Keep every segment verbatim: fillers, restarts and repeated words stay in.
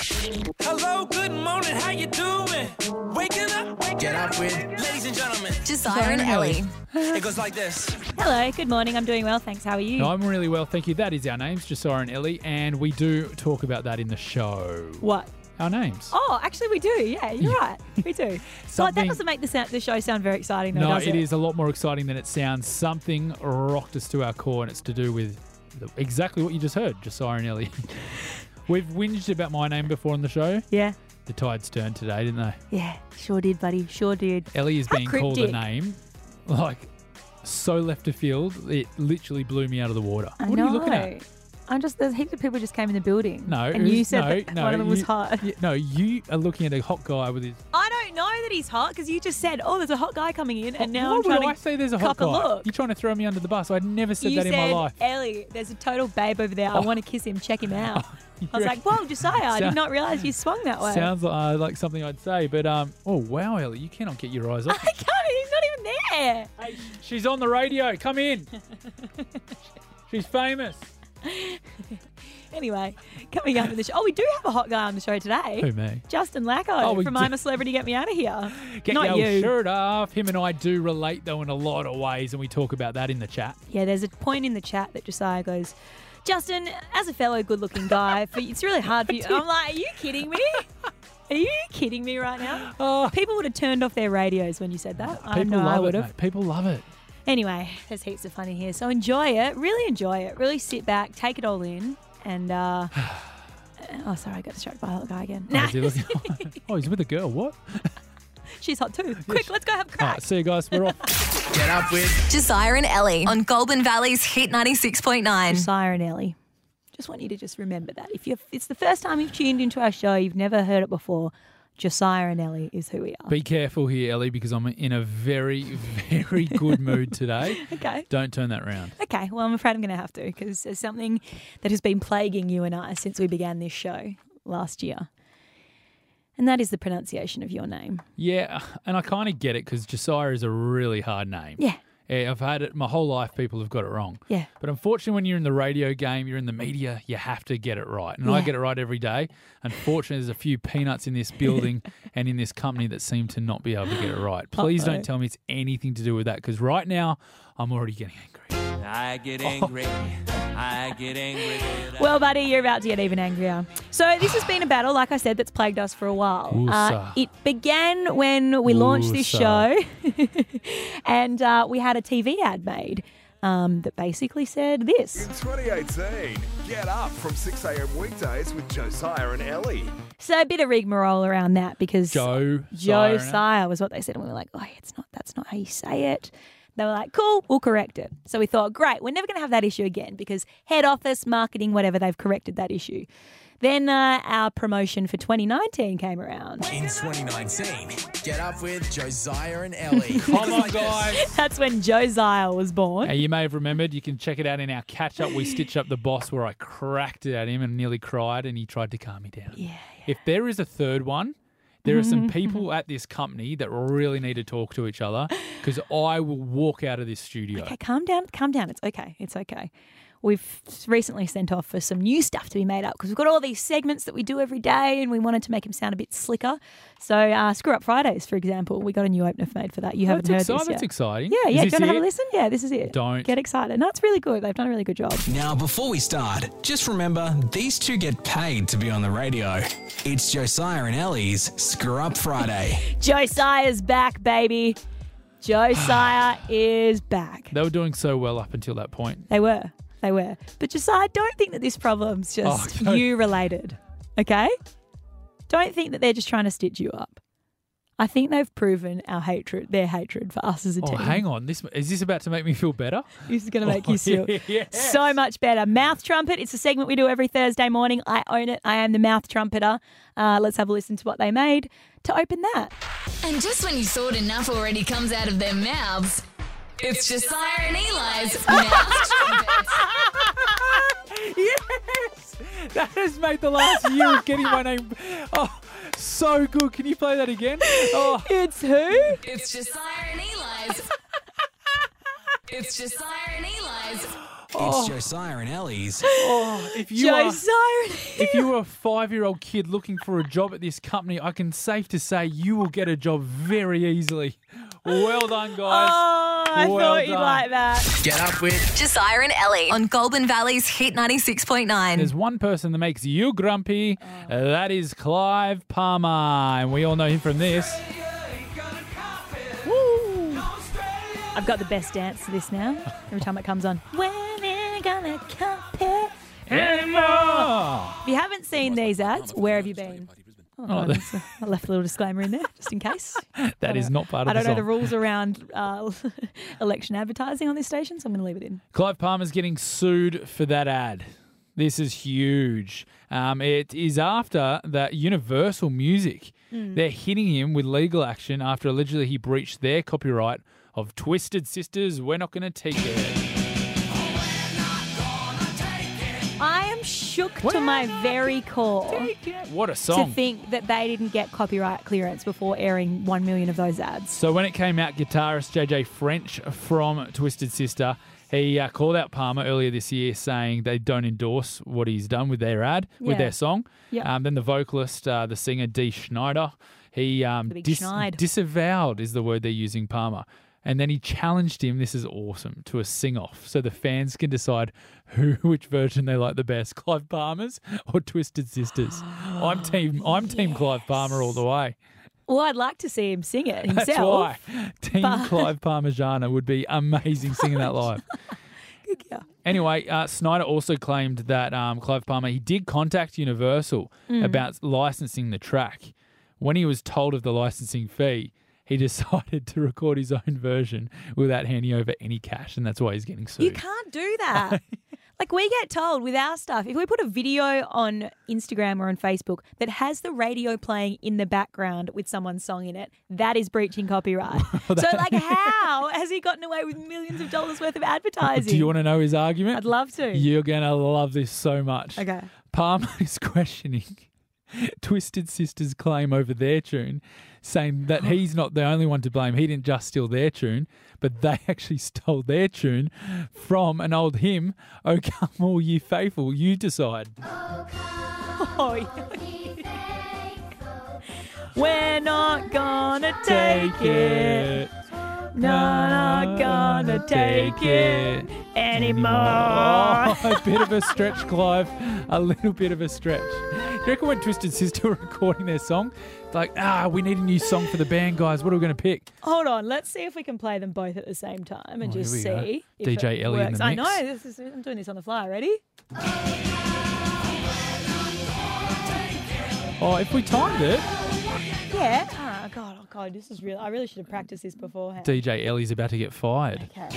Hello, good morning, how you doing? Waking up, waking Get up with ladies and gentlemen. Josiah and Ellie. It goes like this. Hello, good morning. I'm doing well, thanks. How are you? No, I'm really well, thank you. That is our names, Josiah and Ellie, and we do talk about that in the show. What? Our names. Oh, actually we do. Yeah, you're right. We do. So that Something- doesn't make the, sound, the show sound very exciting though, No, does it? it is a lot more exciting than it sounds. Something rocked us to our core, and it's to do with the, exactly what you just heard, Josiah and Ellie. We've whinged about my name before on the show. Yeah. The tides turned today, didn't they? Yeah, sure did, buddy. Sure did. Ellie is How being called a cryptic. name, like, so left of field, it literally blew me out of the water. I what know. are you looking at? I'm just, there's heaps of people just came in the building. No. And you who's- said no, that no, one of them was you- hot. you- no, you are looking at a hot guy with his... I don't know that he's hot because you just said, oh, there's a hot guy coming in and now Why I'm trying would I to say there's a hot cop a guy? look. You're trying to throw me under the bus. I'd never said You that in said, my life. Ellie, there's a total babe over there. I Oh. want to kiss him. Check him out. You I was like, whoa, Josiah, I did Sound- not realise you swung that way. Sounds like, uh, like something I'd say, but um, oh wow, Ellie, you cannot get your eyes I off. can't, he's not even there. Hey, she's on the radio. Come in. She's famous. Anyway, coming up to the show. Oh, we do have a hot guy on the show today. Who, me? Justin Lacko Oh, we from do- I'm a Celebrity, Get Me Out of Here. Get Not your you. shirt off. Him and I do relate though in a lot of ways, and we talk about that in the chat. Yeah, there's a point in the chat that Josiah goes, Justin, as a fellow good-looking guy, for it's really hard for you. I'm like, are you kidding me? Are you kidding me right now? Oh, People would have turned off their radios when you said that. I people know I love would it. have. Mate. People love it. Anyway, there's heaps of fun in here. So enjoy it. Really enjoy it. Really sit back, take it all in. And, uh, oh, sorry, I got distracted by that guy again. Oh, Nah, is he looking- oh, he's with a girl. What? she's hot too. Quick, let's go have a All crack. right, see you guys. We're off. Get up with Josiah and Ellie on Goulburn Valley's Hit ninety-six point nine. Josiah and Ellie. Just want you to just remember that. If you're, it's the first time you've tuned into our show, you've never heard it before, Josiah and Ellie is who we are. Be careful here, Ellie, because I'm in a very, very good mood today. Okay. Don't turn that round. Okay, well, I'm afraid I'm going to have to because there's something that has been plaguing you and I since we began this show last year. And that is the pronunciation of your name. Yeah, and I kind of get it because Josiah is a really hard name. Yeah. Yeah, I've had it my whole life. People have got it wrong. Yeah. But unfortunately, when you're in the radio game, you're in the media, you have to get it right. And I Yeah. get it right every day. Unfortunately, there's a few peanuts in this building and in this company that seem to not be able to get it right. Please Uh-oh. don't tell me it's anything to do with that because right now, I'm already getting angry. I get angry. I get angry. Well, buddy, you're about to get even angrier. So this has been a battle, like I said, that's plagued us for a while. Uh, Woosa. it began when we launched this show Woosa. and uh, we had a T V ad made um, that basically said this. In twenty eighteen, get up from six a.m. weekdays with Josiah and Ellie. So a bit of rigmarole around that because Joe. Joe Siren. Sire was what they said. And we were like, oh, it's not, that's not how you say it. They were like, cool, we'll correct it. So we thought, great, we're never going to have that issue again because head office, marketing, whatever, they've corrected that issue. Then uh, our promotion for twenty nineteen came around. in twenty nineteen. Get up with Josiah and Ellie. Come on, guys. That's when Josiah was born. Now, you may have remembered, you can check it out in our catch-up. We stitched up the boss where I cracked it at him and nearly cried and he tried to calm me down. Yeah, If there is a third one, there are some people at this company that really need to talk to each other because I will walk out of this studio. Okay, calm down, calm down. It's okay. It's okay. We've recently sent off for some new stuff to be made up because we've got all these segments that we do every day and we wanted to make them sound a bit slicker. So uh, Screw Up Fridays, for example, we got a new opener made for that. You haven't that's heard exci- this That's yet. exciting. Yeah, Is yeah. Do you this want to have a it? listen? Yeah, this is it. Don't. Get excited. No, it's really good. They've done a really good job. Now, before we start, just remember these two get paid to be on the radio. It's Josiah and Ellie's Screw Up Friday. Josiah's back, baby. Josiah is back. They were doing so well up until that point. They were. They were. But Josiah, I don't think that this problem's just Oh, don't- you related. Okay? Don't think that they're just trying to stitch you up. I think they've proven our hatred, their hatred for us as a Oh, team. hang on. This is this about to make me feel better? This is going to make Oh, you feel yes. so much better. Mouth Trumpet. It's a segment we do every Thursday morning. I own it. I am the mouth trumpeter. Uh, let's have a listen to what they made to open that. And just when you thought enough already comes out of their mouths, it's Josiah and Eli's mouth trumpets. Yes! That has made the last year of getting my name. Oh, so good. Can you play that again? Oh, It's who? It's Josiah and Eli's. It's Josiah and Eli's It's Josiah and Ellie's. Oh, if you Joe are, Siren. if you were a five-year-old kid looking for a job at this company, I can safe to say you will get a job very easily. Well done, guys. Oh, I Well thought you'd done. like that. Get up with Josiah and Ellie on Goulburn Valley's Hit ninety-six point nine. There's one person that makes you grumpy. Uh, that is Clive Palmer, and we all know him from this. Woo. I've got the best dance to this now. Every time it comes on. When it gonna compare Anymore. If you haven't seen these ads, where have you been? Oh, Oh, that's- I left a little disclaimer in there just in case. That is not part of I don't the know song. the rules around uh, election advertising on this station, so I'm going to leave it in. Clive Palmer's getting sued for that ad. This is huge. Um, it is after that Universal Music. They're hitting him with legal action after allegedly he breached their copyright of Twisted Sisters, We're Not Gonna Take It. I am shook to my very core What a to song. think that they didn't get copyright clearance before airing one million of those ads. So when it came out, guitarist J J French from Twisted Sister, he uh, called out Palmer earlier this year saying they don't endorse what he's done with their ad, with Yeah. their song. Yep. Um, then the vocalist, uh, the singer Dee Schneider, he um, The big dis- Schneid. disavowed is the word they're using, Palmer. And then he challenged him, this is awesome, to a sing-off so the fans can decide who which version they like the best, Clive Palmer's or Twisted Sisters. I'm team I'm team Clive Palmer all the way. Well, I'd like to see him sing it himself. That's why. Team but- Clive Parmigiana would be amazing singing that live. Good girl. Anyway, uh, Snyder also claimed that um, Clive Palmer, he did contact Universal Mm. about licensing the track. When he was told of the licensing fee, he decided to record his own version without handing over any cash, and that's why he's getting sued. You can't do that. Like, we get told with our stuff, if we put a video on Instagram or on Facebook that has the radio playing in the background with someone's song in it, that is breaching copyright. So, like, how has he gotten away with millions of dollars worth of advertising? Do you want to know his argument? I'd love to. You're going to love this so much. Okay. Palmer is questioning Twisted Sisters' claim over their tune, saying that he's not the only one to blame. He didn't just steal their tune, but they actually stole their tune from an old hymn, "Oh Come All Ye Faithful, You Decide." Oh, yeah. We're not gonna take it. Not gonna take it anymore. Oh, a bit of a stretch, Clive. A little bit of a stretch. Do you reckon when Twisted Sister were recording their song, it's like, ah, we need a new song for the band, guys. What are we going to pick? Hold on, let's see if we can play them both at the same time and Oh, just here we go. see if D J it Ellie in works. the I mix. know, this is, I'm doing this on the fly. Ready? Oh, if we timed it, Yeah. Oh, God, oh, God, this is real. I really should have practiced this beforehand. D J Ellie's about to get fired. Okay.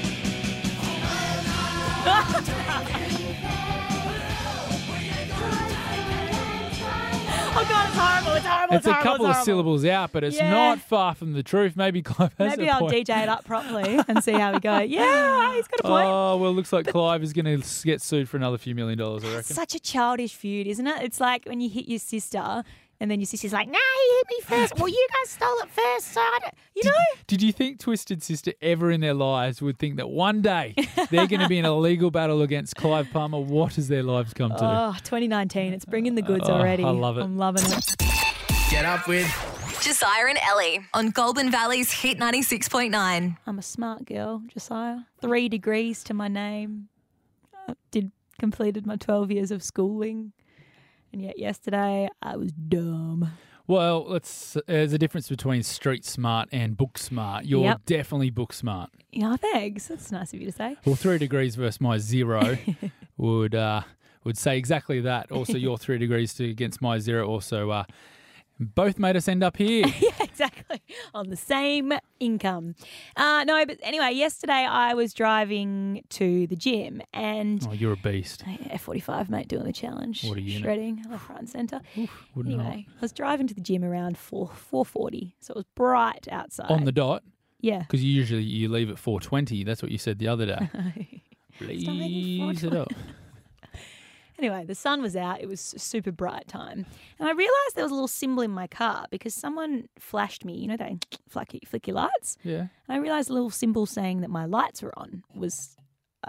Oh, God, it's horrible. It's horrible. It's a horrible, couple it's of horrible. syllables out, but it's Yeah. not far from the truth. Maybe Clive has Maybe a I'll point. D J it up properly and see how we go. Yeah, he's got a point. Oh, well, looks like Clive is going to get sued for another few million dollars, I reckon. Such a childish feud, isn't it? It's like when you hit your sister and then your sister's like, nah, he hit me first. Well, you guys stole it first, so I don't, you know? Did you think Twisted Sister ever in their lives would think that one day they're going to be in a legal battle against Clive Palmer? What has their lives come to? Oh, twenty nineteen. It's bringing the goods Oh, already. I love it. I'm loving it. Get up with Josiah and Ellie on Goulburn Valley's Hit ninety-six point nine. I'm a smart girl, Josiah. Three degrees to my name. I did completed my twelve years of schooling. And yet yesterday I was dumb. Well, let's, there's a difference between street smart and book smart. You're Yep. definitely book smart. Yeah, thanks. That's nice of you to say. Well, three degrees versus my zero would uh, would say exactly that. Also, your three degrees to against my zero also uh, both made us end up here. Yeah, exactly. On the same income. Uh, no, but anyway, yesterday I was driving to the gym and Oh, you're a beast. F forty-five, mate, doing the challenge. What a unit. Shredding, left, right and centre. Wouldn't Anyway, I was driving to the gym around four four forty, so it was bright outside. On the dot, yeah. because you usually you leave at four twenty. That's what you said the other day. making Please it up. Anyway, the sun was out. It was a super bright time. And I realised there was a little symbol in my car because someone flashed me, you know, they flick, flick your lights. Yeah. And I realised a little symbol saying that my lights were on was uh,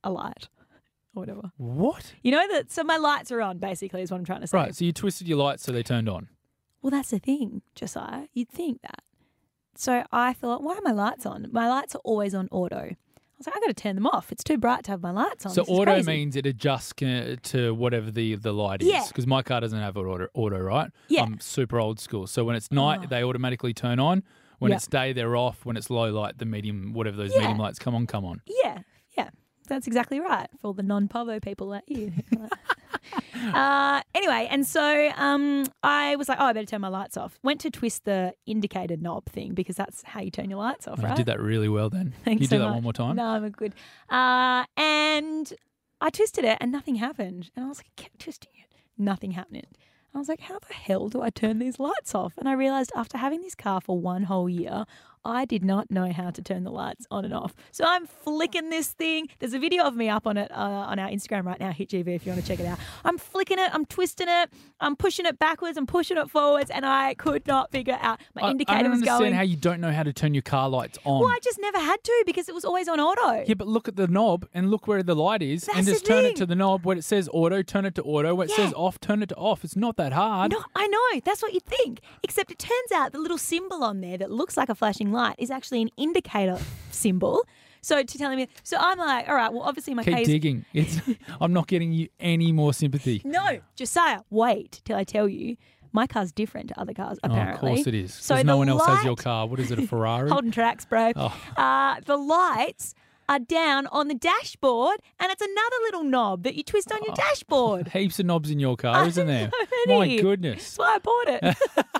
a light or whatever. What? You know that? So my lights are on, basically, is what I'm trying to say. Right, so you twisted your lights so they turned on. Well, that's the thing, Josiah. You'd think that. So I thought, why are my lights on? My lights are always on auto. I was like, I got to turn them off. It's too bright to have my lights on. So This is auto crazy. means it adjusts uh, to whatever the, the light is. Yeah. Because my car doesn't have auto, auto, right? Yeah. I'm super old school. So when it's night, Oh. they automatically turn on. When Yeah. it's day, they're off. When it's low light, the medium, whatever those Yeah. medium lights come on, come on. Yeah, yeah. That's exactly right for all the non-Povo people like you. uh, anyway, and so um, I was like, oh, I better turn my lights off. Went to twist the indicator knob thing because that's how you turn your lights off, Oh, right? You did that really well then. Thanks you do so that much. one more time? No, I'm good. Uh, and I twisted it and nothing happened. And I was like, I kept twisting it. Nothing happened. I was like, how the hell do I turn these lights off? And I realised after having this car for one whole year, I did not know how to turn the lights on and off. So I'm flicking this thing. There's a video of me up on it uh, on our Instagram right now, Hit G V, if you want to check it out. I'm flicking it. I'm twisting it. I'm pushing it backwards. I'm pushing it forwards. And I could not figure out. My I, indicator I don't was understand going. how you don't know how to turn your car lights on. Well, I just never had to because it was always on auto. Yeah, but look at the knob and look where the light is and That's just the turn it thing. to the knob. When it says auto, turn it to auto. When it Yeah. says off, turn it to off. It's not that hard. No, I know. That's what you think. Except it turns out the little symbol on there that looks like a flashing light is actually an indicator symbol. So to telling me, so I'm like, all right, well, obviously my Keep case. digging. It's, I'm not getting you any more sympathy. No, Josiah, wait till I tell you. My car's different to other cars, apparently. Oh, of course it is. So Because no the one else has your light- car. What is it, a Ferrari? Holden tracks, bro. Oh. Uh, the lights are down on the dashboard, and it's another little knob that you twist on your dashboard. Heaps of knobs in your car, isn't there? So My many. goodness. That's why I bought it.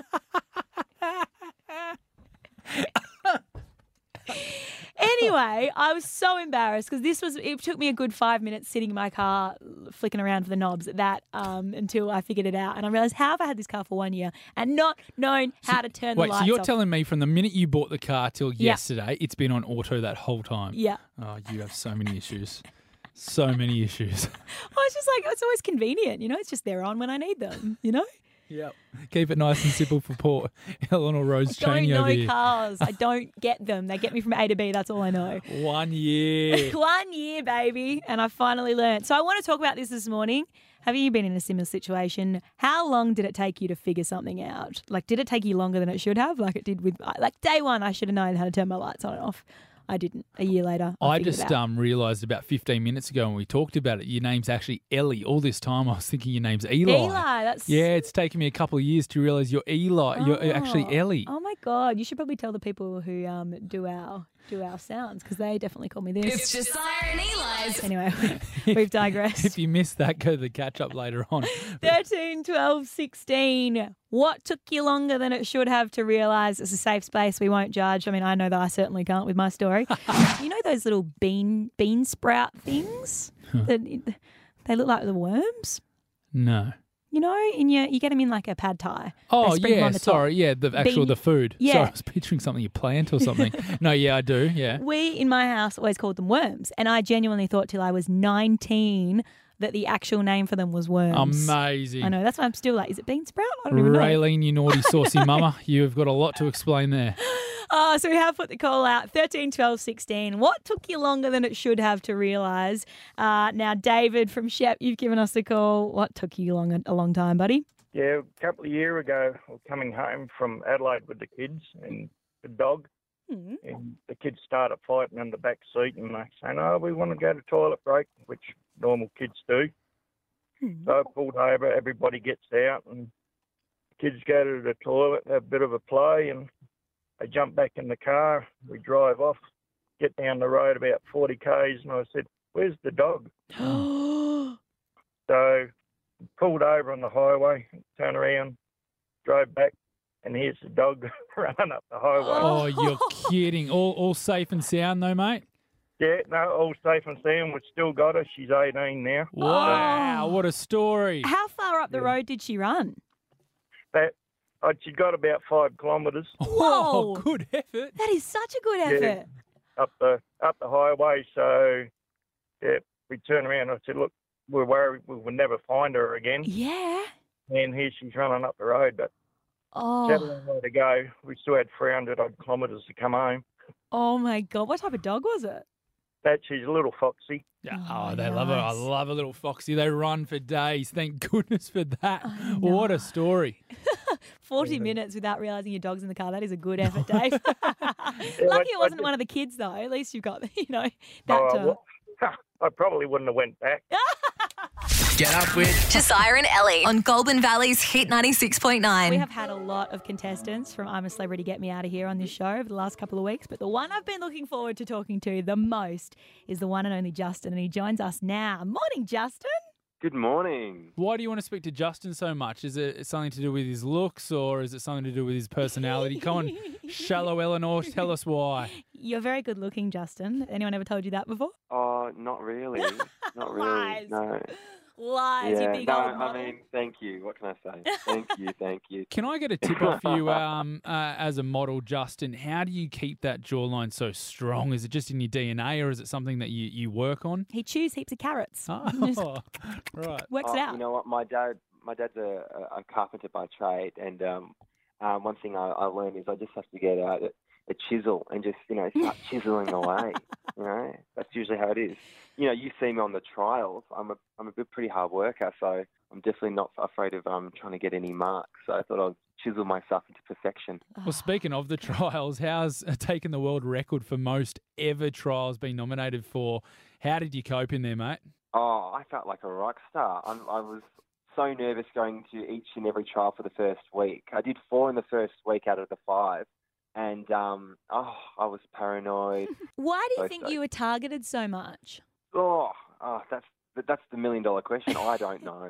Anyway, I was so embarrassed because this was, it took me a good five minutes sitting in my car flicking around for the knobs at that um, until I figured it out. And I realised, how have I had this car for one year and not known how to turn Wait, the lights so you're off? telling me from the minute you bought the car till Yeah. yesterday, it's been on auto that whole time? Yeah. Oh, you have so many issues. So many issues. I was just like, it's always convenient, you know, it's just they're on when I need them, you know? Yep. Keep it nice and simple for poor Eleanor Rose Don't Cheney know over here. cars. I don't get them. They get me from A to B. That's all I know. One year. One year, baby. And I finally learned. So I want to talk about this this morning. Have you been in a similar situation? How long did it take you to figure something out? Like, did it take you longer than it should have? Like it did with, like day one, I should have known how to turn my lights on and off. I didn't. A year later, I, I figured it just out. um, realised about fifteen minutes ago when we talked about it, your name's actually Ellie. All this time I was thinking your name's Eli. Eli, that's Yeah, it's taken me a couple of years to realise you're Eli. You're actually Oh. Ellie. Oh my God! You should probably tell the people who um do our do our sounds because they definitely call me this. It's Josiah and Eli's. Anyway, we've digressed. If you missed that, go to the catch up later on. thirteen, twelve, sixteen. What took you longer than it should have to realise it's a safe space? We won't judge. I mean, I know that I certainly can't with my story. You know those little bean bean sprout things? that they look like the worms. No. You know, and you you get them in like a pad thai. Oh, They sprinkle yeah, on the top. sorry. Yeah, the actual, Bean- the food. Yeah. Sorry, I was picturing something you plant or something. No, yeah, I do, yeah. We in my house always called them worms, and I genuinely thought till I was nineteen that the actual name for them was worms. Amazing. I know. That's why I'm still like, is it bean sprout? I don't even know. Raylene, you naughty saucy mama, you've got a lot to explain there. Oh, so we have put the call out, thirteen, twelve, sixteen. What took you longer than it should have to realise? Uh, now, David from Shep, you've given us a call. What took you long, a long time, buddy? Yeah, a couple of years ago, I was coming home from Adelaide with the kids and the dog, Hmm. and the kids started fighting in the back seat, and they saying, "Oh, we want to go to toilet break," which normal kids do. Hmm. So I pulled over, everybody gets out, and the kids go to the toilet, have a bit of a play, and they jump back in the car. We drive off, get down the road about forty kays, and I said, "Where's the dog?" So pulled over on the highway, turned around, drove back, and here's the dog running up the highway. Oh, you're kidding. All all safe and sound though, mate? Yeah, no, all safe and sound. We've still got her. She's eighteen now. Wow, what a story. How far up the road did she run? That uh, she got about five kilometres Oh, Whoa. good effort. That is such a good Yeah. effort. up the up the highway. So yeah, we turned around. I said, "Look, we're worried we will never find her again." Yeah. And here she's running up the road, but Oh. she had a long way to go. We still had three hundred odd kilometres to come home. Oh my God. What type of dog was it? That she's a little foxy. Yeah, Oh, oh, they love her. I nice. love a little foxy. They run for days. Thank goodness for that. I What know. a story. forty minutes without realising your dog's in the car. That is a good effort, Dave. Lucky I- it I wasn't just- one of the kids, though. At least you've got, you know, that. Oh, uh, well, I probably wouldn't have went back. Get up with Josiah and Ellie on Goulburn Valley's Hit ninety-six point nine. We have had a lot of contestants from I'm a Celebrity, Get Me Out of Here on this show over the last couple of weeks, but the one I've been looking forward to talking to the most is the one and only Justin, and he joins us now. Morning, Justin. Good morning. Why do you want to speak to Justin so much? Is it something to do with his looks or is it something to do with his personality? Come on, shallow Eleanor, tell us why. You're very good looking, Justin. Anyone ever told you that before? Oh, not really. Not really. Lies. No. Lies, you Yeah. big No, old I model. mean, thank you. What can I say? Thank you. Thank you. Can I get a tip off you um, uh, as a model, Justin? How do you keep that jawline so strong? Is it just in your D N A or is it something that you, you work on? He chews heaps of carrots. Oh, right. Works Oh, it out. You know what? My dad, my dad's a, a carpenter by trade, and um, um, one thing I, I learned is I just have to get out a, a chisel and just you know start chiseling away. You know, that's usually how it is. You know, you see me on the trials. I'm a I'm a bit pretty hard worker, so I'm definitely not afraid of um trying to get any marks. So I thought I'd chisel myself into perfection. Well, speaking of the trials, how's uh, taken the world record for most ever trials being nominated for? How did you cope in there, mate? Oh, I felt like a rock star. I'm, I was so nervous going to each and every trial for the first week. I did four in the first week out of the five. And, um, oh, I was paranoid. Why do you So think so- you were targeted so much? Oh, oh that's that's the million dollar question. I don't know.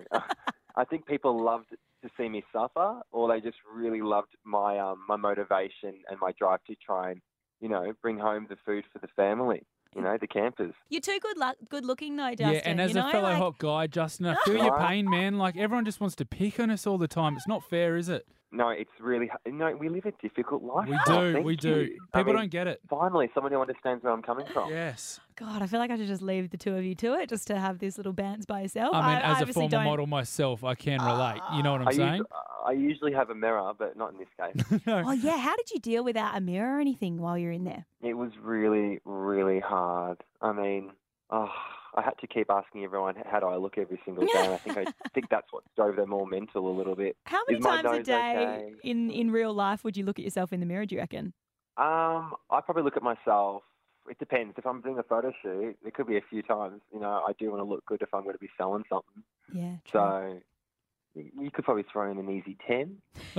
I think people loved to see me suffer, or they just really loved my um, my motivation and my drive to try and, you know, bring home the food for the family. You know, the campers. You're too good, lu- good looking, though, Justin. yeah, and as you know, a fellow like, hot guy, Justin, I feel your Right. pain, man. Like, everyone just wants to pick on us all the time. It's not fair, is it? No, it's really no. We live a difficult life. We Oh, do, thank we do. you. I People mean, don't get it. Finally, someone who understands where I'm coming from. Yes. God, I feel like I should just leave the two of you to it, just to have this little bants by yourself. I mean, as a obviously former don't... model myself, I can relate. You know what I'm I, saying? usually, I usually have a mirror, but not in this case. Oh yeah, how did you deal without a mirror or anything while you're in there? It was really, really hard. I mean, oh, I had to keep asking everyone how do I look every single day. And I think I think that's what drove them all mental a little bit. How many Is my times a nose day okay? in in real life would you look at yourself in the mirror? Do you reckon? Um, I probably look at myself. It depends. If I'm doing a photo shoot, it could be a few times. You know, I do want to look good if I'm going to be selling something. Yeah. True. So you could probably throw in an easy ten.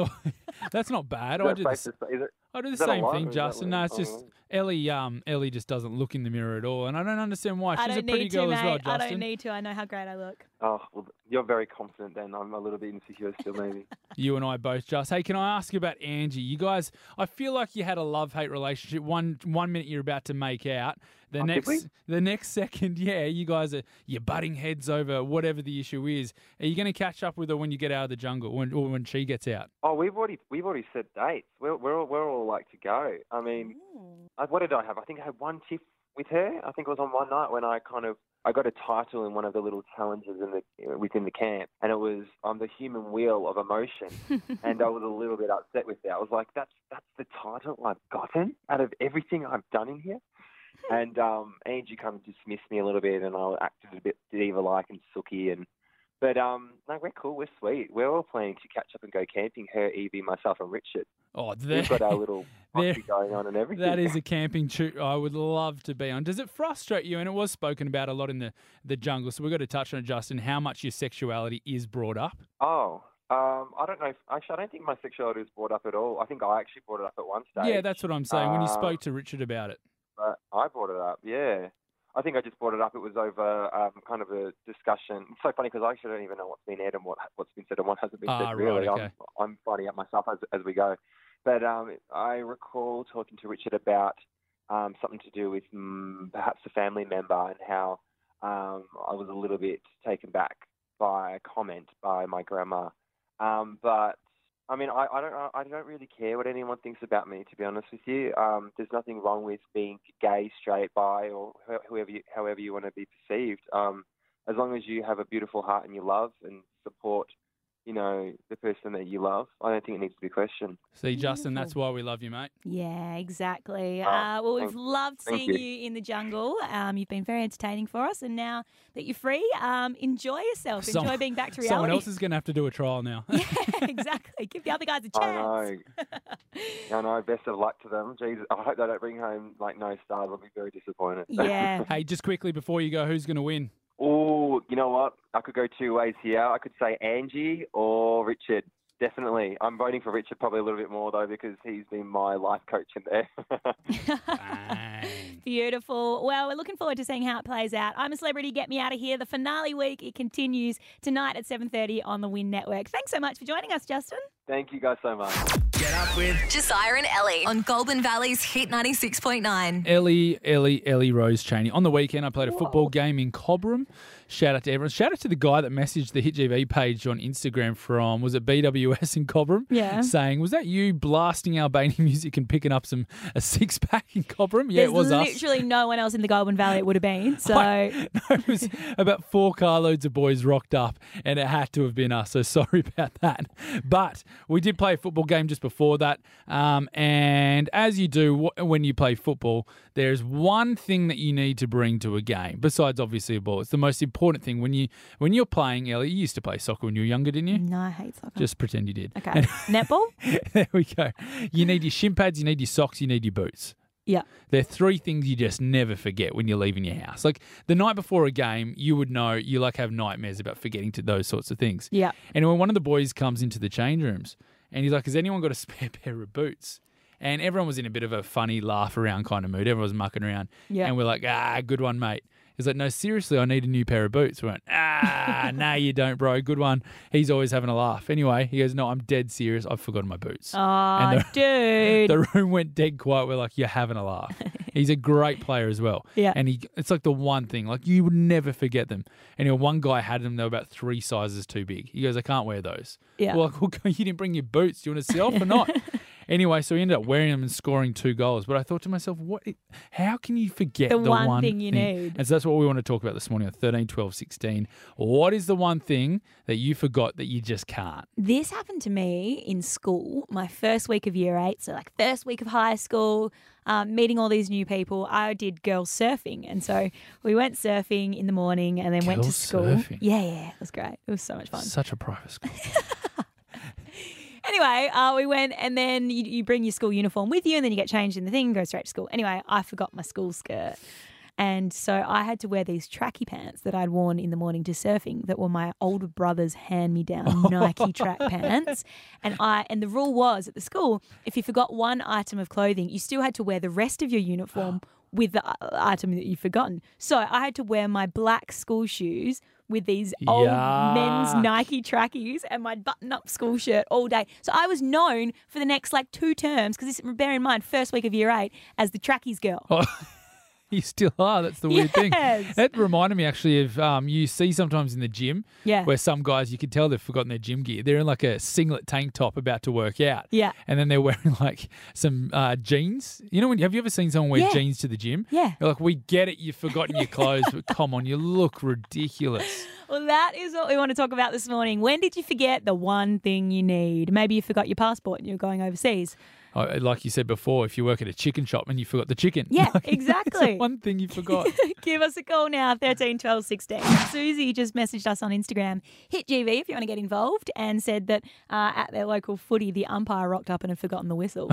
That's not bad. Is I that do the, safe to say? Is it? I do the is that a same lot, or thing, is that Justin. No, weird? it's just Oh. Ellie. Um, Ellie just doesn't look in the mirror at all, and I don't understand why. I She's a don't pretty need girl to, as mate. well, I Justin. don't need to. I know how great I look. Oh, well, you're very confident then. I'm a little bit insecure still, maybe. You and I both, Just. Hey, can I ask you about Angie? You guys, I feel like you had a love-hate relationship. One one minute you're about to make out, the Oh, did next we? the next second, yeah, you guys are you're butting heads over whatever the issue is. Are you going to catch up with her when you get out of the jungle, when or when she gets out? Oh, we've already we've already set dates. We're we're all, we're all like to go. I mean, I, what did I have? I think I had one tiff with her. I think it was on one night when I kind of I got a title in one of the little challenges in the within the camp, and it was on the human wheel of emotion. And I was a little bit upset with that. I was like, that's that's the title I've gotten out of everything I've done in here. And um, Angie kind of dismissed me a little bit, and I acted a bit diva-like and sooky. And but um, no, we're cool. We're sweet. We're all planning to catch up and go camping. Her, Evie, myself, and Richard. Oh, We've there, got our little there- posse going on and everything. that is a camping trip I would love to be on. Does it frustrate you? And it was spoken about a lot in the, the jungle, so we've got to touch on it, Justin, how much your sexuality is brought up. Oh, um, I don't know. If, actually, I don't think my sexuality was brought up at all. I think I actually brought it up at one stage. Yeah, that's what I'm saying. When you Uh, spoke to Richard about it. But I brought it up, yeah. I think I just brought it up. It was over um, kind of a discussion. It's so funny because I actually don't even know what's been aired and what, what's been said and what hasn't been Ah, said, right, really. okay. I'm, I'm finding out myself as, as we go. But um, I recall talking to Richard about um, something to do with mm, perhaps a family member and how um, I was a little bit taken back by a comment by my grandma. Um, but I mean, I, I don't I don't really care what anyone thinks about me, to be honest with you. Um, there's nothing wrong with being gay, straight, bi, or wh- whoever you, however you want to be perceived. Um, as long as you have a beautiful heart and you love and support you know, the person that you love. I don't think it needs to be questioned. See, Justin, that's why we love you, mate. Yeah, exactly. Oh, Uh, well, we've thank- loved thank seeing you. you. in the jungle. Um, you've been very entertaining for us, and now that you're free, um, enjoy yourself. Enjoy Someone- being back to reality. Someone else is going to have to do a trial now. Yeah, exactly. Give the other guys a I chance. know. I know. Best of luck to them. Jesus, I hope they don't bring home like no stars. I'll be very disappointed. Yeah. Hey, just quickly before you go, who's going to win? Oh, you know what? I could go two ways here. I could say Angie or Richard. Definitely. I'm voting for Richard probably a little bit more, though, because he's been my life coach in there. Beautiful. Well, we're looking forward to seeing how it plays out. I'm a Celebrity. Get me out of here. The finale week, it continues tonight at seven thirty on the Win Network. Thanks so much for joining us, Justin. Thank you guys so much. Get up with Josiah and Ellie on Goulburn Valley's Hit ninety-six point nine. Ellie, Ellie, Ellie Rose Cheney. On the weekend, I played a football game in Cobram. Shout out to everyone. Shout out to the guy that messaged the Hit G V page on Instagram from, was it B W S in Cobram? Yeah. Saying, was that you blasting Albanian music and picking up some a six pack in Cobram? Yeah, There's it was us. literally no one else in the Goulburn Valley it would have been. So No, it was about four carloads of boys rocked up, and it had to have been us. So sorry about that. But we did play a football game just before that. Um, and as you do wh- when you play football, there's one thing that you need to bring to a game, besides obviously a ball. It's the most important thing. When, you, when you're playing, Ellie, you used to play soccer when you were younger, didn't you? no, I hate soccer. Just pretend you did. Okay. Netball? There we go. You need your shin pads, you need your socks, you need your boots. Yeah. They're three things you just never forget when you're leaving your house. Like the night before a game, you would know you like have nightmares about forgetting to those sorts of things. Yeah. And when one of the boys comes into the change rooms and he's like, has anyone got a spare pair of boots? And everyone was in a bit of a funny laugh around kind of mood. Everyone was mucking around. Yeah. And we're like, ah, good one, mate. He's like, no, seriously, I need a new pair of boots. We went, ah, no, you don't, bro. Good one. He's always having a laugh. Anyway, he goes, no, I'm dead serious. I've forgotten my boots. Oh, And the- dude. The room went dead quiet. We're like, you're having a laugh. He's a great player as well. Yeah. And he, it's like the one thing, like you would never forget them. And you know, one guy had them, they were about three sizes too big. He goes, I can't wear those. Yeah. Well, like, well, you didn't bring your boots. Do you want to see off or not? Anyway, so he ended up wearing them and scoring two goals. But I thought to myself, what? How can you forget The the, one thing you need. And so that's what we want to talk about this morning on thirteen, twelve, sixteen. What is the one thing that you forgot that you just can't? This happened to me in school, my first week of year eight. So, like, first week of high school, um, meeting all these new people. I did girls surfing. And so we went surfing in the morning and then went to Girls school. surfing? Yeah, yeah. It was great. It was so much fun. Such a private school. Anyway, uh, we went and then you, you bring your school uniform with you and then you get changed in the thing and go straight to school. Anyway, I forgot my school skirt. And so I had to wear these tracky pants that I'd worn in the morning to surfing that were my older brother's hand-me-down Nike track pants. And I and the rule was at the school, if you forgot one item of clothing, you still had to wear the rest of your uniform with the uh, item that you've forgotten. So I had to wear my black school shoes with these old men's Yuck. Nike trackies and my button-up school shirt all day. So I was known for the next like two terms, because bear in mind, first week of year eight, as the trackies girl. Oh, you still are. That's the weird thing. Yes. That reminded me actually of um, you see sometimes in the gym Yeah. where some guys, you can tell they've forgotten their gym gear. They're in like a singlet tank top about to work out. Yeah. And then they're wearing like some uh, jeans. You know, when have you ever seen someone wear Yeah. jeans to the gym? Yeah. You're like, we get it. You've forgotten your clothes, but come on, you look ridiculous. Well, that is what we want to talk about this morning. When did you forget the one thing you need? Maybe you forgot your passport and you're going overseas. Oh, like you said before, if you work at a chicken shop and you forgot the chicken. Yeah, Like, that's exactly. the one thing you forgot. Give us a call now, thirteen, twelve, sixteen. Susie just messaged us on Instagram, hit G V if you want to get involved, and said that uh, at their local footy, the umpire rocked up and had forgotten the whistle.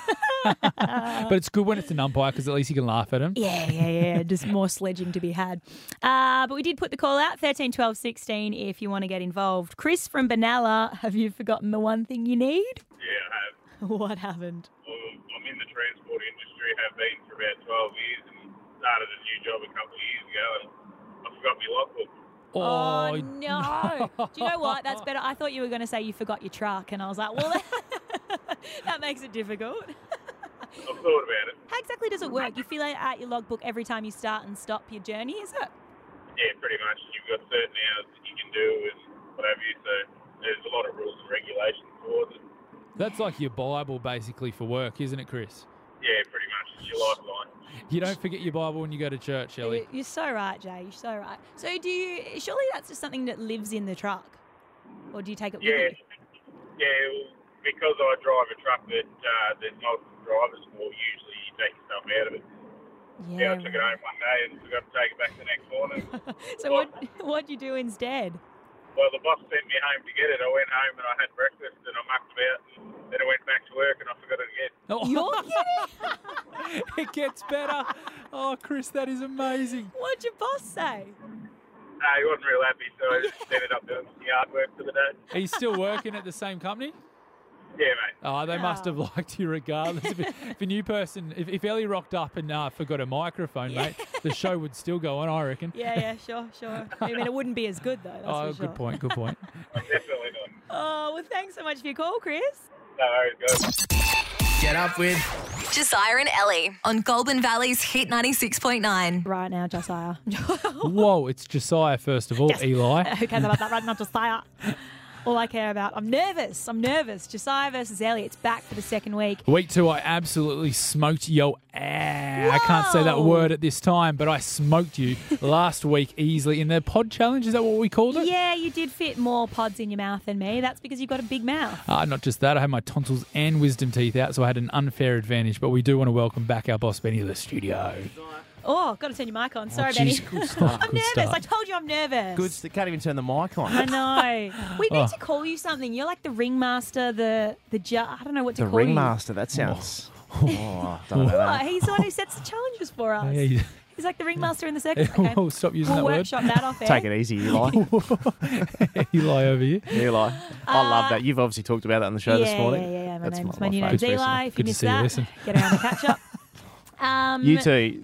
But it's good when it's an umpire because at least you can laugh at him. Yeah, yeah, yeah. Just more sledging to be had. Uh, but we did put the call out, thirteen, twelve, sixteen, if you want to get involved. Chris from Benalla, have you forgotten the one thing you need? Yeah, I have. What happened? Well, I'm in the transport industry, have been for about twelve years, and started a new job a couple of years ago, and I forgot my logbook. Oh, no. Do you know what? That's better. I thought you were going to say you forgot your truck, and I was like, well, that makes it difficult. I've thought about it. How exactly does it work? You fill out your logbook every time you start and stop your journey, is it? Yeah, pretty much. You've got certain hours that you can do and what have you, so there's a lot of rules and regulations towards it. That's like your Bible basically for work, isn't it, Chris? Yeah, pretty much. It's your lifeline. You don't forget your Bible when you go to church, Ellie. You- You're so right, Jay. You're so right. So do you, surely that's just something that lives in the truck? or do you take it with Yeah, you? yeah. Well, because I drive a truck that uh, there's multiple drivers for, usually you take stuff out of it. Yeah, I took it home one day and forgot to take it back the next morning. So what what'd you do instead? Well, the boss sent me home to get it. I went home and I had breakfast and I mucked about. And then I went back to work and I forgot it again. Oh. You're kidding? It gets better. Oh, Chris, that is amazing. What'd your boss say? Uh, he wasn't real happy, so I just ended up doing some yard work for the day. Are you still working at the same company? Yeah, mate. Oh, they must have liked you regardless. If, it, if a new person, if, if Ellie rocked up and uh, forgot a microphone, Yeah. mate, the show would still go on, I reckon. Yeah, yeah, sure, sure. I mean, it wouldn't be as good, though. That's Oh, for sure. good point, good point. Definitely not. Oh, well, thanks so much for your call, Chris. No worries, guys. Get up with Josiah and Ellie on Goulburn Valley's Hit ninety-six point nine. Right now, Josiah. Whoa, it's Josiah, first of all, Yes. Eli. Who cares about that right now, Josiah? All I care about. I'm nervous. I'm nervous. Josiah versus Ellie. It's back for the second week. Week two, I absolutely smoked yo ass. I can't say that Whoa. word at this time, but I smoked you last week easily in the pod challenge. Is that what we called it? Yeah, you did fit more pods in your mouth than me. That's because you've got a big mouth. Uh, not just that, I had my tonsils and wisdom teeth out, so I had an unfair advantage. But we do want to welcome back our boss Benny to the studio. Oh, got to turn your mic on. Sorry, oh, Benny. geez, good start, I'm good nervous. start. I told you I'm nervous. Good. St- can't even turn the mic on. I know. We need Oh. to call you something. You're like the ringmaster, the the ju- I don't know what to The call ringmaster. That sounds. Oh, I don't you. know. What? He's the one who sets the challenges for us. Yeah, you- He's like the ringmaster in the circus. Okay. We'll stop using we'll that word. workshop that off air. Take it easy, Eli. Eli over here. Eli. I love that. You've obviously talked about that on the show Uh, yeah, this morning. Yeah, yeah, yeah. My That's name's my, my new my name's favourite Eli. recently. If you Good to missed see you, that, listen. get around the catch up. Um, You two,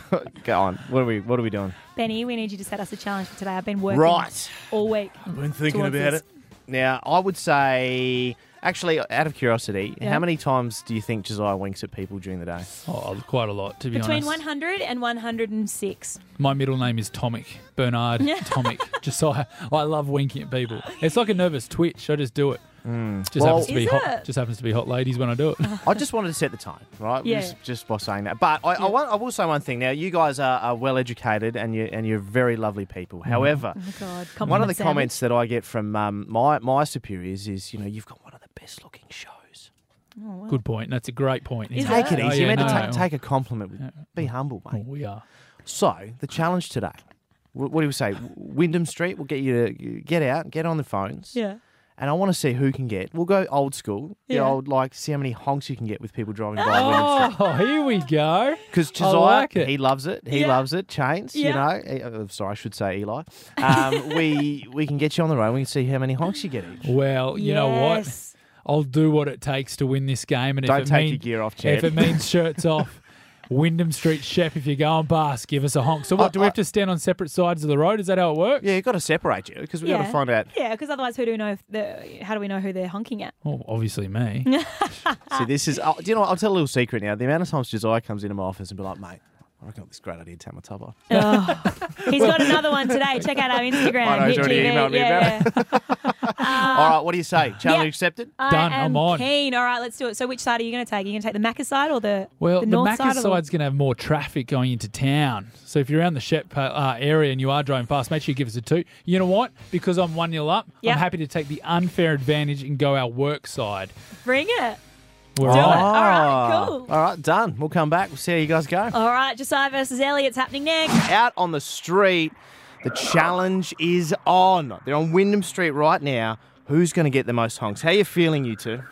go on. What are we? What are we doing? Benny, we need you to set us a challenge for today. I've been working Right. all week. I've been thinking towards about this. it. Now, I would say, actually, out of curiosity, Yeah. how many times do you think Josiah winks at people during the day? Oh, quite a lot, to be Between honest. one hundred and one hundred six. My middle name is Tomic. Bernard Tomic. Josiah. I love winking at people. It's like a nervous twitch. I just do it. Just Well- happens to be Is hot. it? Just happens to be hot ladies when I do it. I just wanted to set the tone, right? Yeah. Just, just by saying that. But I, I, want, I will say one thing. Now, you guys are, are well educated and you and you're very lovely people. However, Oh, God. one of the Compliment comments that I get from um, my my superiors is, you know, you've got one of the best looking shows. Oh, wow. Good point. That's a great point. Is Take it Oh, easy. yeah, You're meant no, to ta- no. take a compliment. With, be humble, Oh, mate. we are. So, the challenge today, wh- what do we say? Wyndham Street will get you to get out, get on the phones. Yeah. And I want to see who can get. We'll go old school. The Yeah. old, like, see how many honks you can get with people driving by Wyndham Street. Oh, here we go. Because I Josiah, like it. he loves it. He Yeah. loves it. Chains, you Yeah. know. He- uh, sorry, I should say Eli. Um, we we can get you on the road. We can see how many honks you get each. Well, you know what? Yes. I'll do what it takes to win this game. And Don't if it take mean- your gear off, If Chad. it means shirts off, Wyndham Street Shep, if you're going past, give us a honk. So what, do we have to stand on separate sides of the road? Is that how it works? Yeah, you've got to separate you because we've got Yeah. to find out. Yeah, because otherwise, who do we know? If the, how do we know who they're honking at? Well, obviously me. See, this is. Oh, do you know what? I'll tell a little secret now. The amount of times Josiah comes into my office and be like, mate, I reckon I've got this great idea to take my top off. Oh, he's got another one today. Check out our Instagram. I know, he's Hit already T V. emailed me yeah, about yeah. All right, what do you say? Challenge yeah. accepted? I Done, am I'm on. keen. All right, let's do it. So, which side are you going to take? Are you going to take the Macca side or the Well, the the, north Macca side? or the- side's going to have more traffic going into town. So if you're around the Shep uh, area and you are driving past, make sure you give us a two. You know what? Because I'm one nil up, Yep. I'm happy to take the unfair advantage and go our work side. Bring it. We're Do it. on. All right, cool. All right, done. We'll come back. We'll see how you guys go. All right, Josiah versus Ellie. It's happening next. Out on the street, the challenge is on. They're on Wyndham Street right now. Who's going to get the most honks? How you feeling, you two?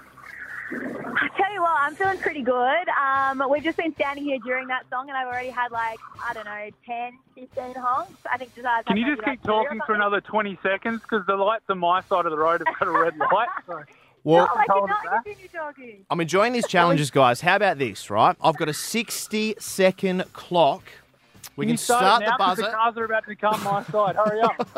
I tell you what, I'm feeling pretty good. Um, we've just been standing here during that song, and I've already had like, I don't know, ten, fifteen honks. I think Josiah's Can had you maybe just like keep three or talking for something. another twenty seconds? Because the lights on my side of the road have got a red light. So. Well, No, I Hold it cannot back. continue talking. I'm enjoying these challenges, guys. How about this, right? I've got a sixty second clock. We Can can you start, start it the now 'cause buzzer. The cars are about to come my side. Hurry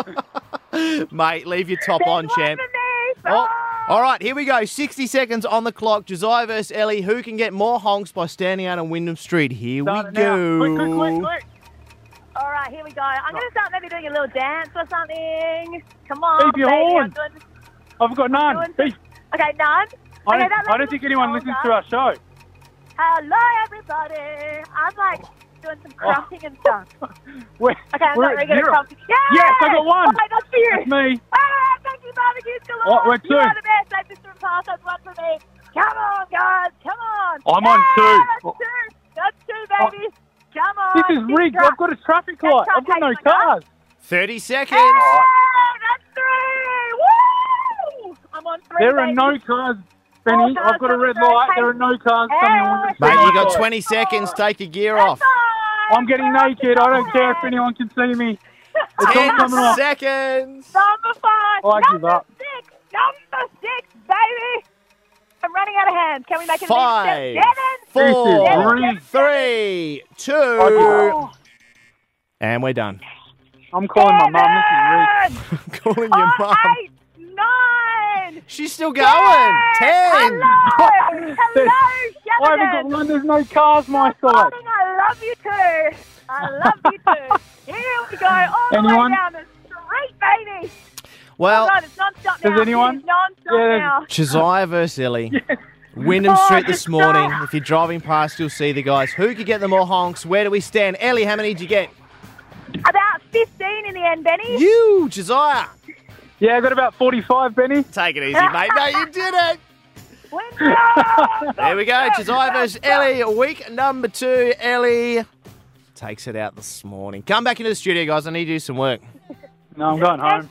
up. Mate, leave your top There's on, one champ. for me. Oh, Ah! all right, here we go. sixty seconds on the clock. Josiah versus Ellie. Who can get more honks by standing out on Wyndham Street? Here Start we it now. go. Quick, quick, quick, quick. All right, here we go. I'm going to start maybe doing a little dance or something. Come on, Beep your baby. horn. I'm doing, I've got none. doing Beep. Okay, none. I Okay, don't, that I don't lets think us anyone know listens that- to our show. Hello, everybody. I'm like doing some crafting and stuff. We're, Okay, I'm we're not at very good at zero. crafting. Yes! Yes, I got one. Oh, that's for you. That's me. Ah, thank you, barbecues galore. Oh, we're You two. are the best. Take this from pass. That's one for me. Come on, guys. Come on. I'm on Yeah, two. That's two. That's two, baby. Come on. This is Big rigged. truck. I've got a traffic That light. truck I've got no hates my car. cars. thirty seconds. Hey, that's three. Woo! I'm on three, There are baby. no cars, Benny. Four cars I've got a coming red through. light. Hey. There are no cars Hey. coming on. Mate, you got twenty seconds. Take your gear off. I'm getting naked. I don't care if anyone can see me. It's all ten coming off. seconds. Number five. Oh, I give number up. six. Number six, baby. I'm running out of hands. Can we make it Five, seven? four, Seven. three, two, Oh. and we're done. I'm calling my mum. This is rigged. Calling your Oh, mum. eight, nine. She's still going. Ten. Hello. Hello, I haven't got Sheridan. one. There's no cars my side. Darling, I love you too. I love you too. Here we go. All the Anyone? way down the street, baby. Well, oh, God, it's non-stop now. Does anyone? It's non-stop Yeah. now. Josiah versus Ellie. Wyndham Oh, Street this Josiah. morning. If you're driving past, you'll see the guys. Who could get the more honks? Where do we stand? Ellie, how many did you get? About fifteen in the end, Benny. You, Josiah. Yeah, I got about forty-five, Benny. Take it easy, mate. No, you didn't. Winner! There we go. Josiah versus Ellie. Week number two. Ellie takes it out this morning. Come back into the studio, guys. I need you to do some work. No, I'm going home.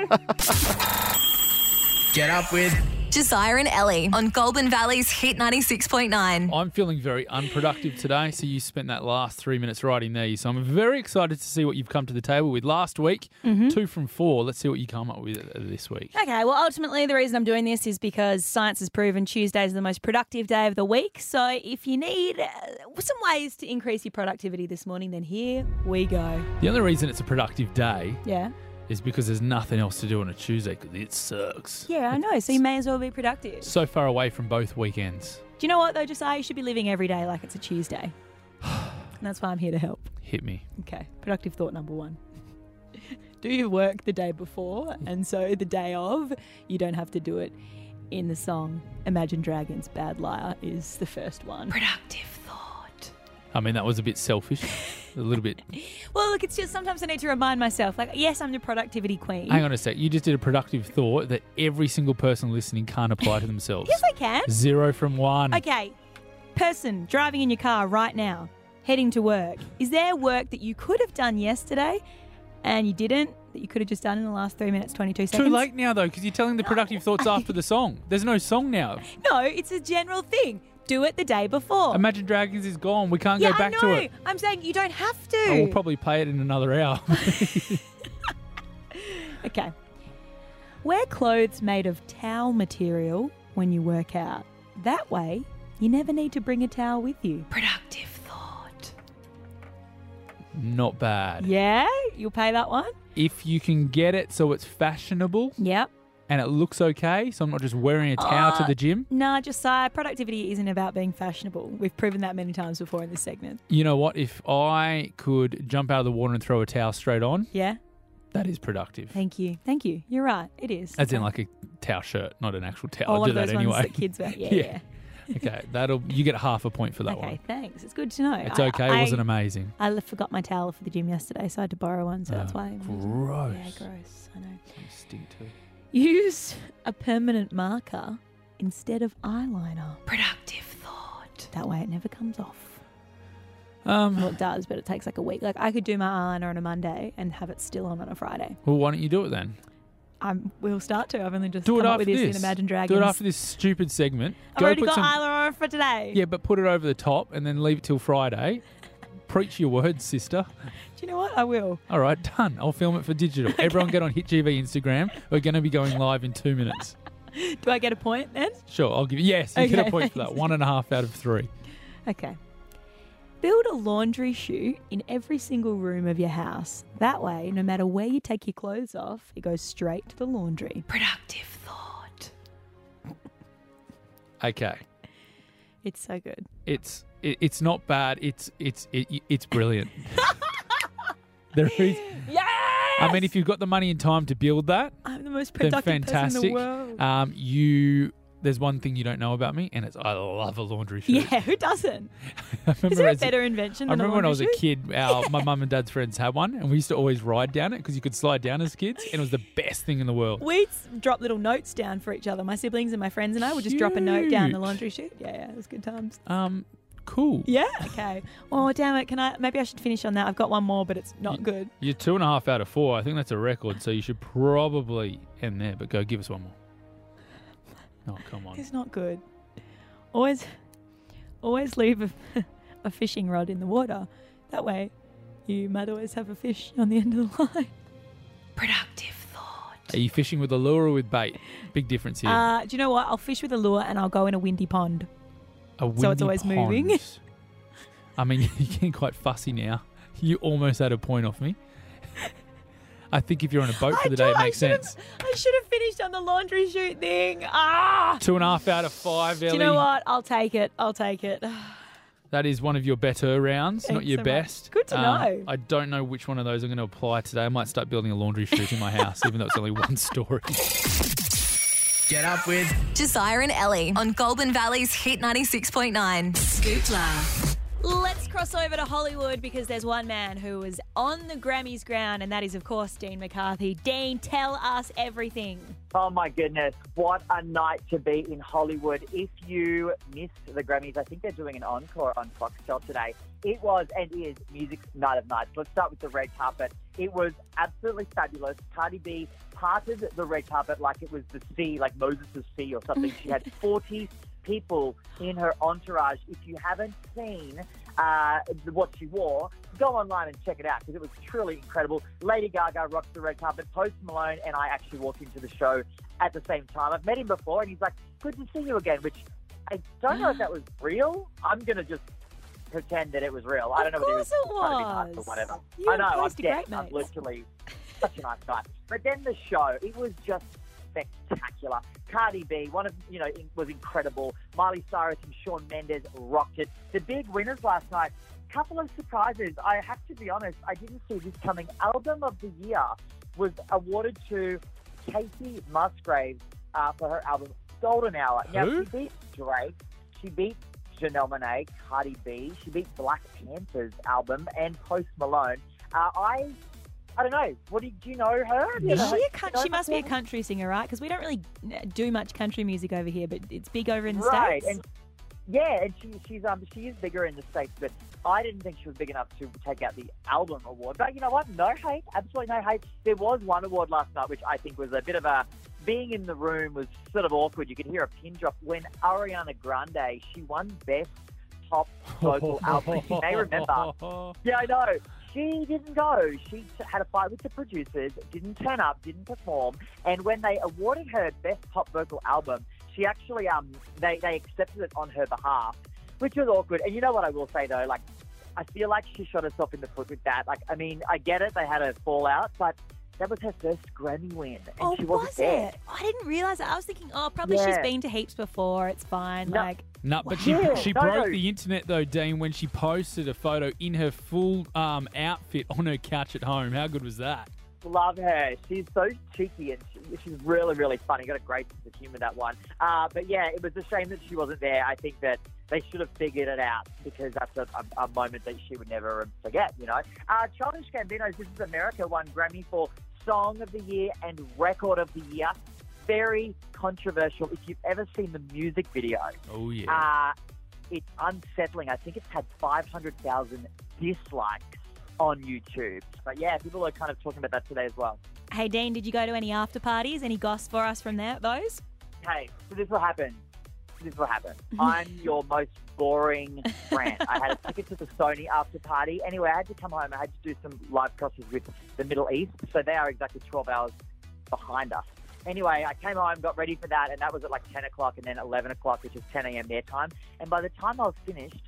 Get up with Josiah and Ellie on Goulburn Valley's Hit ninety-six point nine. I'm feeling very unproductive today, so you spent that last three minutes writing these. So I'm very excited to see what you've come to the table with. Last week, Mhm. two from four. Let's see what you come up with uh, this week. Okay, well, ultimately, the reason I'm doing this is because science has proven Tuesday is the most productive day of the week. So if you need uh, some ways to increase your productivity this morning, then here we go. The only reason it's a productive day Yeah. is because there's nothing else to do on a Tuesday because it sucks. Yeah, I know. So you may as well be productive. So far away from both weekends. Do you know what, though, Josiah? You should be living every day like it's a Tuesday. And that's why I'm here to help. Hit me. Okay, productive thought number one. Do your work the day before, and so the day of, you don't have to do it in the song. Imagine Dragons' Bad Liar is the first one. Productive thought. I mean, that was a bit selfish. A little bit. Well, look, it's just sometimes I need to remind myself, like, yes, I'm the productivity queen. Hang on a sec. You just did a productive thought that every single person listening can't apply to themselves. Yes, I can. Zero from one. Okay, person driving in your car right now, heading to work. Is there work that you could have done yesterday and you didn't, that you could have just done in the last three minutes, twenty-two seconds? Too late now, though, because you're telling the productive thoughts after the song. There's no song now. No, it's a general thing. Do it the day before. Imagine Dragons is gone. We can't yeah, go back I know. to it. I'm saying you don't have to. Oh, we'll probably play it in another hour. Okay. Wear clothes made of towel material when you work out. That way, you never need to bring a towel with you. Productive thought. Not bad. Yeah? You'll pay that one? If you can get it so it's fashionable Yep. and it looks okay, so I'm not just wearing a towel to Uh, the gym. Nah, just uh, productivity isn't about being fashionable. We've proven that many times before in this segment. You know what? If I could jump out of the water and throw a towel straight on, Yeah? that is productive. Thank you. Thank you. You're right. It is. As in like a towel shirt, not an actual towel. Oh, I one do of that those ones anyway. that kids wear. Yeah, yeah. Okay, that'll you get half a point for that Okay, one. thanks. It's good to know. It's I- okay. I, it wasn't amazing. I l- forgot my towel for the gym yesterday, so I had to borrow one, so that's Oh, why. gross. Yeah, gross. I know. Stink too. Use a permanent marker instead of eyeliner. Productive thought. That way it never comes off. Um, well, it does, but it takes like a week. Like I could do my eyeliner on a Monday and have it still on on a Friday. Well, why don't you do it then? I'm, we'll start to. I've only just Do come it up after with this, this. in Imagine Dragons. Do it after this stupid segment. I've Go already put got some- eyeliner on for today. Yeah, but put it over the top and then leave it till Friday. Preach your words, sister. Do you know what? I will. All right, done. I'll film it for digital. Everyone get on Hit G V Instagram. We're going to be going live in two minutes. Do I get a point then? Sure, I'll give you. Yes, you get Okay, a point for that. thanks. One and a half out of three. Okay. Build a laundry chute in every single room of your house. That way, no matter where you take your clothes off, it goes straight to the laundry. Productive thought. Okay, It's so good. it's it, it's not bad. It's it's it, it's brilliant. there is. Yes! I mean, if you've got the money and time to build that, I'm the most then productive person in fantastic. the world. Um, you there's one thing you don't know about me, and it's I love a laundry chute. Yeah, who doesn't? I remember Is there a as better invention I than a remember when I was laundry a kid, our, my mum and dad's friends had one, and we used to always ride down it because you could slide down as kids, and it was the best thing in the world. We'd drop little notes down for each other. My siblings and my friends and I would just drop a note down the Cute. laundry chute. Yeah, yeah, it was good times. Um, cool. Yeah. Okay. Oh, damn it. Can I? Maybe I should finish on that. I've got one more, but it's not good. You're two and a half out of four. I think that's a record, so you should probably end there. But go, give us one more. Oh, come on. It's not good. Always, always leave a, a fishing rod in the water. That way, you might always have a fish on the end of the line. Productive thought. Are you fishing with a lure or with bait? Big difference here. Uh, do you know what? I'll fish with a lure and I'll go in a windy pond. a windy so it's always pond. moving. I mean, you're getting quite fussy now. You almost had a point off me. I think if you're on a boat for the day, it makes sense. I should have finished on the laundry chute thing. Ah! Two and a half out of five, Ellie. Do you know what? I'll take it. I'll take it. That is one of your better rounds, Thanks not your so much. best. Good to Um, know. I don't know which one of those I'm going to apply today. I might start building a laundry chute in my house, even though it's only one story. Get up with Josiah and Ellie on Goulburn Valley's Hit ninety-six point nine. Scoopla. Let's cross over to Hollywood because there's one man who was on the Grammys ground, and that is, of course, Dean McCarthy. Dean, tell us everything. Oh, my goodness. What a night to be in Hollywood. If you missed the Grammys, I think they're doing an encore on Foxtel today. It was and is music's night of nights. Let's start with the red carpet. It was absolutely fabulous. Cardi B parted the red carpet like it was the sea, like Moses' sea or something. She had forty people in her entourage. If you haven't seen uh, what she wore, go online and check it out because it was truly incredible. Lady Gaga rocked the red carpet. Post Malone and I actually walked into the show at the same time. I've met him before and he's like, good to see you again, which I don't know if that was real. I'm going to just pretend that it was real. I don't know whether it was, Of course it trying to be nice was. or whatever. You I know, I'm guys are dead. great I'm mates. literally such a nice guy. But then the show, it was just spectacular. Cardi B, one of you know, was incredible. Miley Cyrus and Shawn Mendes rocked it. The big winners last night, couple of surprises. I have to be honest, I didn't see this coming. Album of the Year was awarded to Casey Musgraves uh, for her album Golden Hour. Now, Who? she beat Drake, she beat Janelle Monáe, Cardi B, she beat Black Panther's album and Post Malone. Uh, I I don't know. What do you, do you know her? Do you Is know- she, a do coun- you know she must be a her? country singer, right? Because we don't really do much country music over here, but it's big over in the Right, States. and yeah, and she, she's um she is bigger in the States, but I didn't think she was big enough to take out the album award. But you know what? No hate, absolutely no hate. There was one award last night which I think was a bit of a being in the room was sort of awkward. You could hear a pin drop when Ariana Grande she won Best Pop Vocal Album. You may remember. Yeah, I know. She didn't go. She t- had a fight with the producers, didn't turn up, didn't perform, and when they awarded her Best Pop Vocal Album, she actually um they, they accepted it on her behalf, which was awkward. And you know what I will say though, like I feel like she shot herself in the foot with that. Like I mean, I get it, they had a fallout, but that was her first Grammy win, and Oh, she wasn't was there. it? I didn't realise that. I was thinking, oh, probably she's Yeah. been to heaps before. It's fine. No. Like, No, but she Yeah, she no, broke no. the internet though, Dean, when she posted a photo in her full um, outfit on her couch at home. How good was that? Love her. She's so cheeky and she, she's really, really funny. Got a great sense of humour, that one. Uh, but yeah, it was a shame that she wasn't there. I think that they should have figured it out because that's a, a, a moment that she would never forget, you know. Uh, Childish Gambino's This Is America won Grammy for Song of the Year and Record of the Year. Very controversial. If you've ever seen the music video, Oh yeah. uh, it's unsettling. I think it's had five hundred thousand dislikes on YouTube. But yeah, people are kind of talking about that today as well. hey, Dean, did you go to any after parties? Any goss for us from there? Those? Hey, so this will happen. This will happen. I'm your most boring friend. I had a ticket to the Sony after party. Anyway, I had to come home. I had to do some live crosses with the Middle East. So they are exactly twelve hours behind us. Anyway, I came home, got ready for that, and that was at like ten o'clock and then eleven o'clock, which is ten a.m. their time. And by the time I was finished,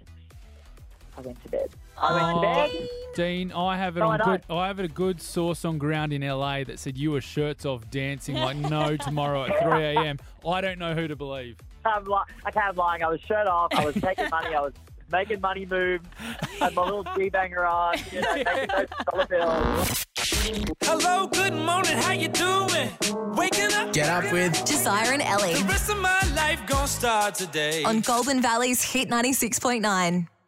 I went to bed. I went to bed. Dean, I have it No, I on know. good. I have it a good source on ground in L A that said you were shirts off dancing like no tomorrow at three a.m. I don't know who to believe. I'm li- I can't lying. I was shirt off. I was taking money. I was making money moves. Had my little G-banger on. You know, making those dollar bills. Hello, good morning, how you doing? Waking up Get up with Josiah and Ellie The rest of my life gonna start today. on Golden Valley's Hit ninety-six point nine.